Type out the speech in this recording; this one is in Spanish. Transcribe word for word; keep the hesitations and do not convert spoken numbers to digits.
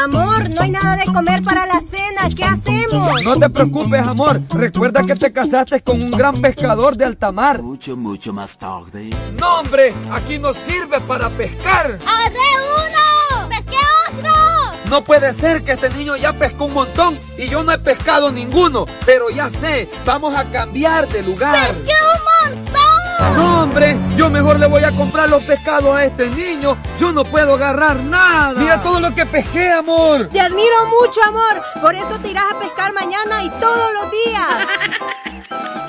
Amor, no hay nada de comer para la cena. ¿Qué hacemos? No te preocupes, amor. Recuerda que te casaste con un gran pescador de alta mar. Mucho, mucho más tarde. ¡No, hombre! ¡Aquí no sirve para pescar! ¡Agarré uno! ¡Pesqué otro! No puede ser que este niño ya pescó un montón y yo no he pescado ninguno. Pero ya sé, vamos a cambiar de lugar. ¡Pesqué un montón! No, hombre, yo mejor le voy a comprar los pescados a este niño. Yo no puedo agarrar nada. Mira todo lo que pesqué, amor. Te admiro mucho, amor. Por eso te irás a pescar mañana y todos los días.